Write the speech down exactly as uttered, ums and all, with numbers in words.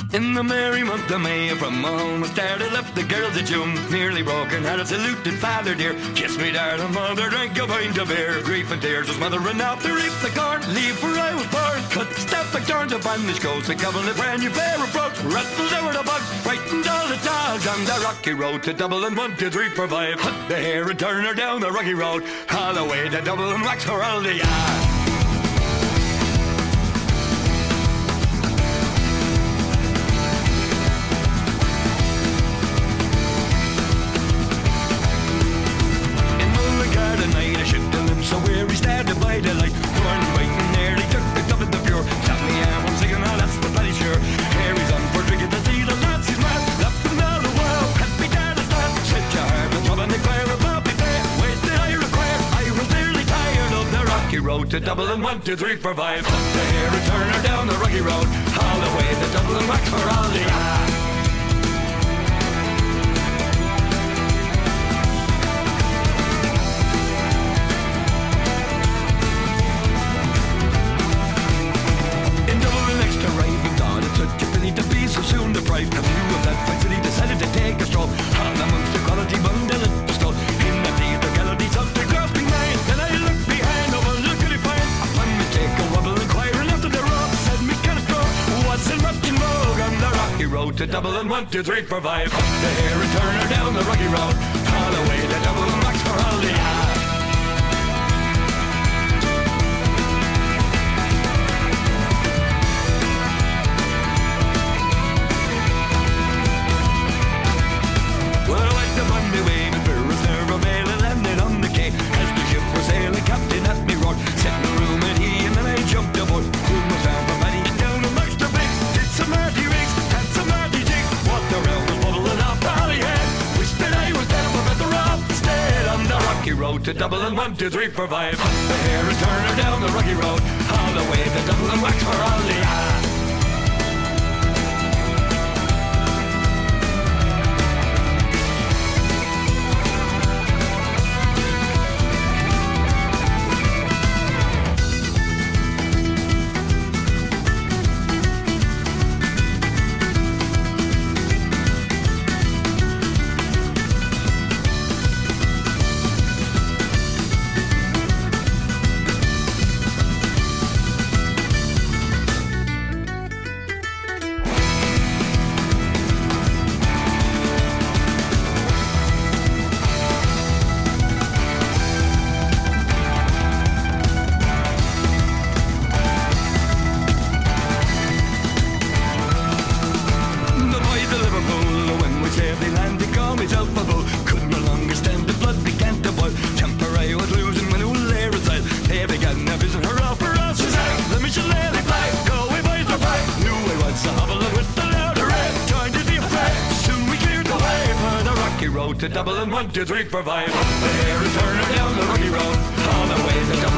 In the merry month of May, from home I started, left the girls at June, nearly broken hearted, saluted father dear, kissed me darling mother, drank a pint of beer, grief and tears was mothering out to reap the corn, leave where I was born, cut step like turn to bandage coats, a couple of brand new pair of brogues, rattled over the bugs, frightened all the dogs on the rocky road to Dublin, one, two, three, four, five, cut the hair and turn her down the rocky road, all the way to Dublin, wax her all the yard. So where he started by the light, one waiting nearly took the top of the pure. Tell me I'm singing, oh that's the bloody sure. Harry's on for drinking to see the lads, he's mad. Left him down the world, can't be down to stand. Set your heart and trouble and inquire about me there. Wait did I require? I was nearly tired of the rocky road to Dublin, one, two, three, four, five. Up the hair and turn her down the rocky road, all the way to Dublin, wax for all the ah. To be so soon deprived of you of that fight, so he decided to take a stroll on amongst the quality bundle at the stall. In the theatre gallery, something grasping mine. Then I looked behind, oh well, look at it fine. Upon me take a wobble, inquiring after the road. Said me kind of throw, what's in much in vogue on the rocky road to Dublin, one, two, three, four, five. Up the hair and turn her down the rocky road, all the way to Dublin, max for all the ah. Captain at me roared, set the room and he and then I jumped aboard. Room was down from Maddie down to Max the Big. Did some Maddie rigs, had some Maddie jigs. Walked around was bubbling off Ballyhead. Wished that I was down but better off instead. On the rocky road to Dublin, one, two, three, four, five. Up the hair and turn her down the rocky road, all the way to Dublin, wax for all the ah. To Dublin, one, two, three, four, five. Up the hair and turn her down the rocky road, all the way to Dublin.